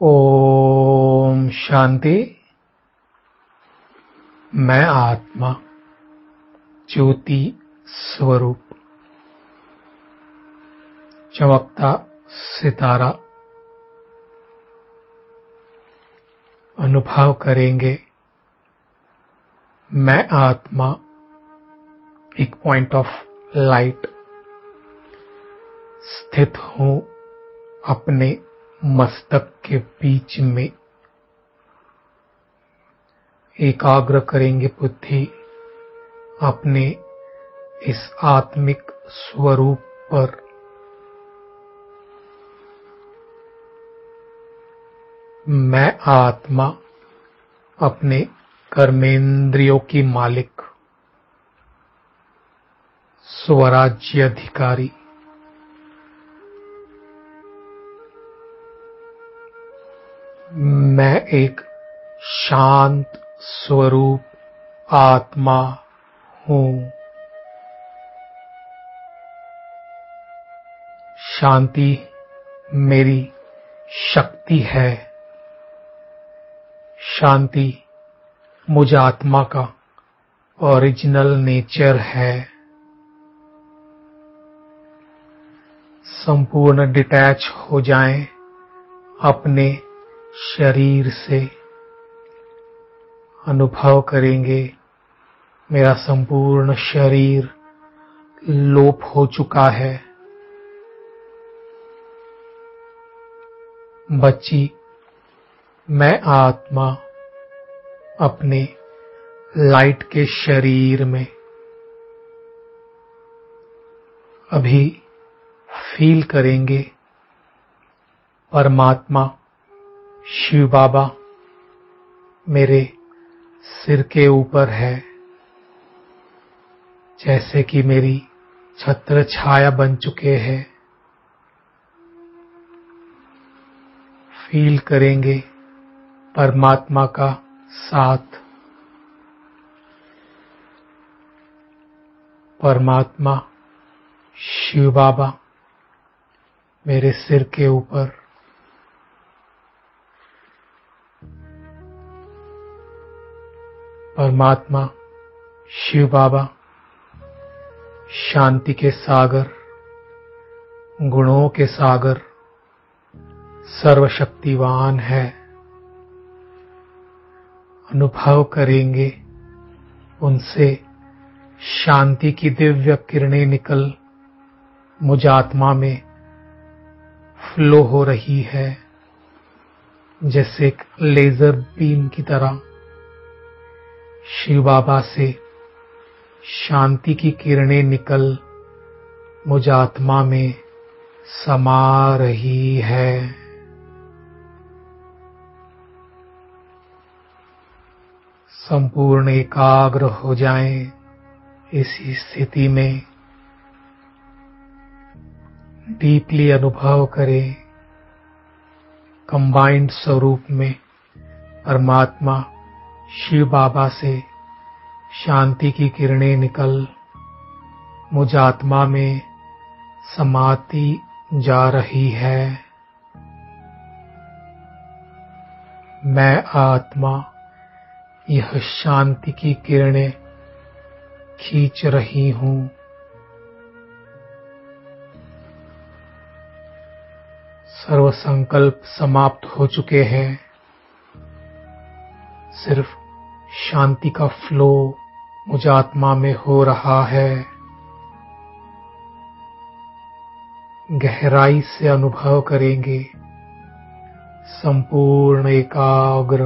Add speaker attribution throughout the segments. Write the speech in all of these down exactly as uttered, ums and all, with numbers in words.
Speaker 1: ओम शांति। मैं आत्मा ज्योति स्वरूप चमकता सितारा अनुभव करेंगे। मैं आत्मा एक पॉइंट ऑफ लाइट स्थित हूं अपने मस्तक के बीच में। एकाग्र करेंगे बुद्धि अपने इस आत्मिक स्वरूप पर। मैं आत्मा अपने कर्मेंद्रियों की मालिक, स्वराज्य अधिकारी। मैं एक शांत स्वरूप आत्मा हूं। शांति मेरी शक्ति है। शांति मुझ आत्मा का ओरिजिनल नेचर है। संपूर्ण डिटैच हो जाएं अपने शरीर से। अनुभव करेंगे मेरा संपूर्ण शरीर लोप हो चुका है। बच्ची मैं आत्मा अपने लाइट के शरीर में। अभी फील करेंगे परमात्मा शिव बाबा मेरे सिर के ऊपर है, जैसे कि मेरी छत्र छाया बन चुके हैं। फील करेंगे परमात्मा का साथ। परमात्मा शिव बाबा मेरे सिर के ऊपर। परमात्मा शिव बाबा शांति के सागर, गुणों के सागर, सर्वशक्तिवान है। अनुभव करेंगे उनसे शांति की दिव्य किरणें निकल मुझ आत्मा में फ्लो हो रही है, जैसे एक लेजर बीम की तरह। शिव बाबा से शांति की किरणें निकल मुझ आत्मा में समा रही है। संपूर्ण एकाग्र हो जाएं इसी स्थिति में। डीपली अनुभव करें कंबाइंड स्वरूप में परमात्मा शिव बाबा से शांति की किरणें निकल मुझ आत्मा में समाती जा रही है। मैं आत्मा यह शांति की किरणें खींच रही हूं। सर्व संकल्प समाप्त हो चुके हैं। सिर्फ शांति का फ्लो मुझ आत्मा में हो रहा है। गहराई से अनुभव करेंगे संपूर्ण एकाग्र।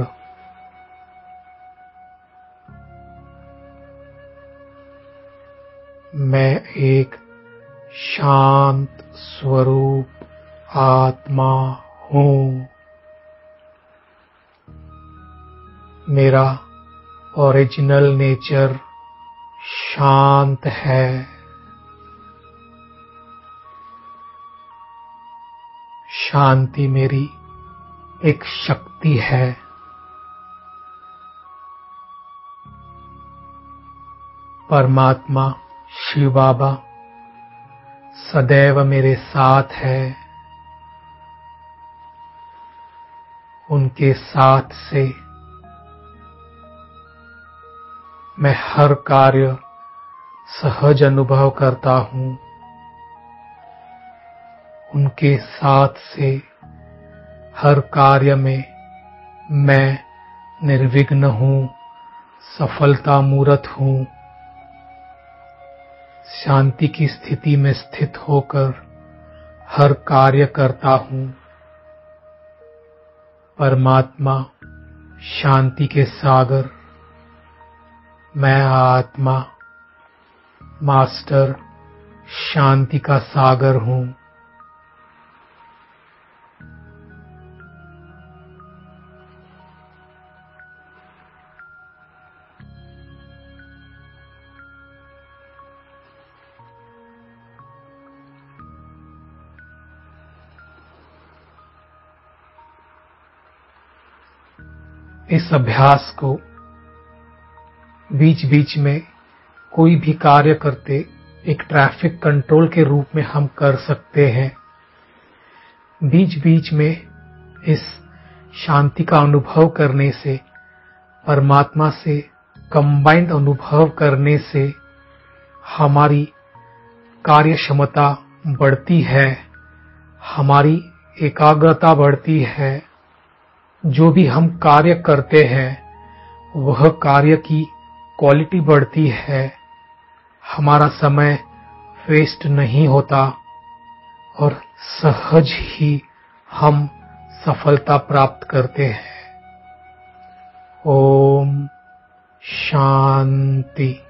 Speaker 1: मैं एक शांत स्वरूप आत्मा हूं। मेरा ओरिजिनल नेचर शांत है। शांति मेरी एक शक्ति है। परमात्मा शिव बाबा सदैव मेरे साथ है। उनके साथ से मैं हर कार्य सहज अनुभव करता हूं। उनके साथ से हर कार्य में मैं निर्विघ्न हूं, सफलता मूर्त हूं। शांति की स्थिति में स्थित होकर हर कार्य करता हूं। परमात्मा शांति के सागर, मैं आत्मा मास्टर शांति का सागर हूं। इस अभ्यास को बीच बीच में कोई भी कार्य करते एक ट्रैफिक कंट्रोल के रूप में हम कर सकते हैं। बीच बीच में इस शांति का अनुभव करने से, परमात्मा से कंबाइंड अनुभव करने से हमारी कार्य क्षमता बढ़ती है, हमारी एकाग्रता बढ़ती है। जो भी हम कार्य करते हैं वह कार्य की क्वालिटी बढ़ती है, हमारा समय वेस्ट नहीं होता और सहज ही हम सफलता प्राप्त करते हैं। ओम शांति।